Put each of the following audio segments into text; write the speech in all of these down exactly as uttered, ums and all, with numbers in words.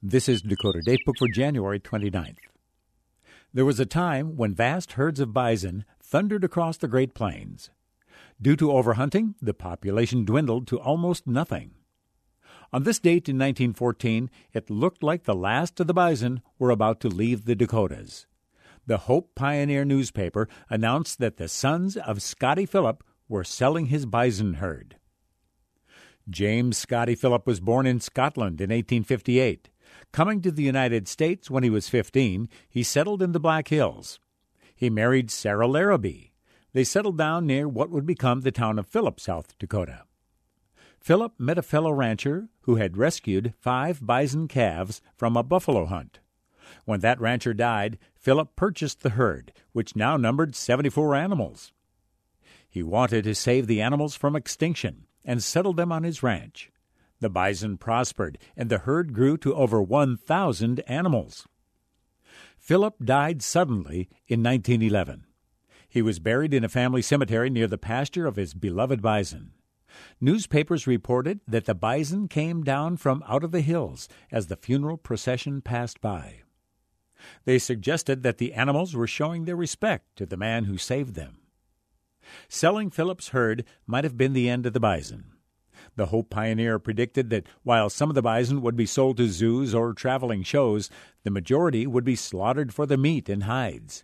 This is Dakota Datebook for January twenty-ninth. There was a time when vast herds of bison thundered across the Great Plains. Due to overhunting, the population dwindled to almost nothing. On this date in nineteen fourteen, it looked like the last of the bison were about to leave the Dakotas. The Hope Pioneer newspaper announced that the sons of Scotty Phillip were selling his bison herd. James Scotty Phillip was born in Scotland in eighteen fifty-eight. Coming to the United States when he was fifteen, he settled in the Black Hills. He married Sarah Larrabee. They settled down near what would become the town of Phillip, South Dakota. Phillip met a fellow rancher who had rescued five bison calves from a buffalo hunt. When that rancher died, Phillip purchased the herd, which now numbered seventy-four animals. He wanted to save the animals from extinction and settled them on his ranch. The bison prospered, and the herd grew to over one thousand animals. Phillip died suddenly in nineteen eleven. He was buried in a family cemetery near the pasture of his beloved bison. Newspapers reported that the bison came down from out of the hills as the funeral procession passed by. They suggested that the animals were showing their respect to the man who saved them. Selling Phillip's herd might have been the end of the bison. The Hope Pioneer predicted that while some of the bison would be sold to zoos or traveling shows, the majority would be slaughtered for the meat and hides.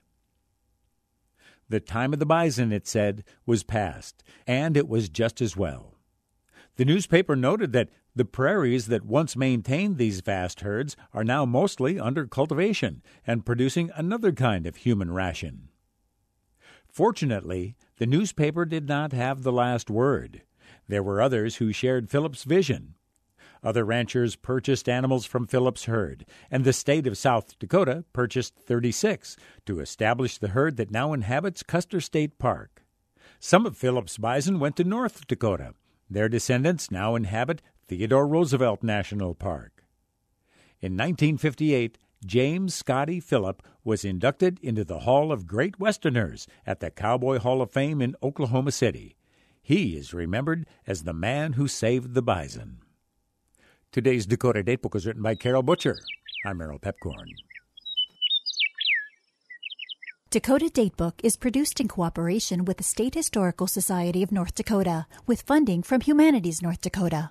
The time of the bison, it said, was past, and it was just as well. The newspaper noted that the prairies that once maintained these vast herds are now mostly under cultivation and producing another kind of human ration. Fortunately, the newspaper did not have the last word. There were others who shared Phillip's vision. Other ranchers purchased animals from Phillip's herd, and the state of South Dakota purchased thirty-six to establish the herd that now inhabits Custer State Park. Some of Phillip's bison went to North Dakota. Their descendants now inhabit Theodore Roosevelt National Park. In nineteen fifty-eight, James Scotty Phillip was inducted into the Hall of Great Westerners at the Cowboy Hall of Fame in Oklahoma City. He is remembered as the man who saved the bison. Today's Dakota Datebook was written by Carol Butcher. I'm Merrill Pepcorn. Dakota Datebook is produced in cooperation with the State Historical Society of North Dakota, with funding from Humanities North Dakota.